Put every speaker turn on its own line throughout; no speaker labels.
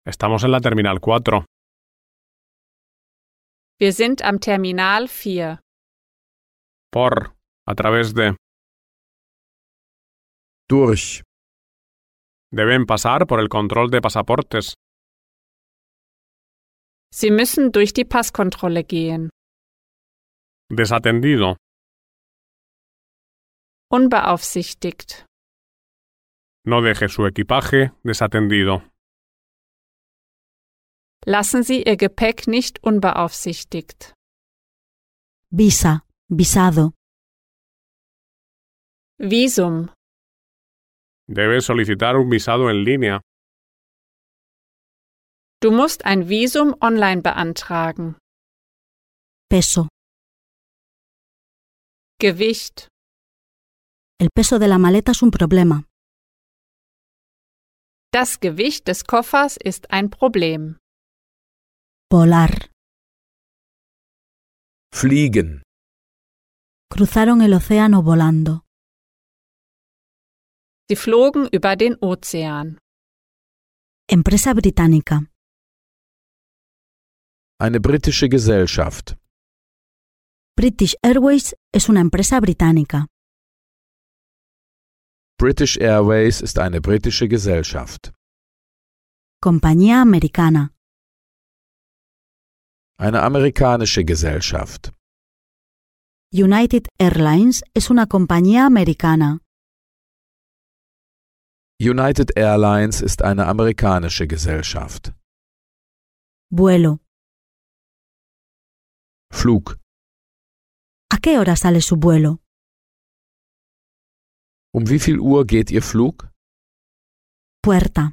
Estamos en la Terminal 4.
Wir sind am Terminal 4.
Por, a través de.
Durch.
Deben pasar por el control de pasaportes.
Sie müssen durch die Passkontrolle gehen.
Desatendido.
Unbeaufsichtigt.
No deje su equipaje desatendido.
Lassen Sie Ihr Gepäck nicht unbeaufsichtigt.
Visa, visado.
Visum.
Debe solicitar un visado en línea.
Du musst ein Visum online beantragen.
Peso.
Gewicht.
El peso de la maleta es un problema.
Das Gewicht des Koffers ist ein Problem.
Volar.
Fliegen.
Cruzaron el océano volando.
Sie flogen über den Ozean.
Empresa británica.
Eine britische Gesellschaft.
British Airways es una empresa británica.
British Airways ist eine britische Gesellschaft.
Compañía americana.
Eine amerikanische Gesellschaft.
United Airlines es una compañía americana.
United Airlines ist eine amerikanische Gesellschaft.
Vuelo.
Flug.
¿A qué hora sale su vuelo?
Um wie viel Uhr geht Ihr Flug?
Puerta.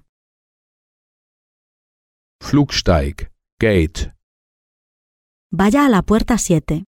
Flugsteig. Gate.
Vaya a la puerta 7.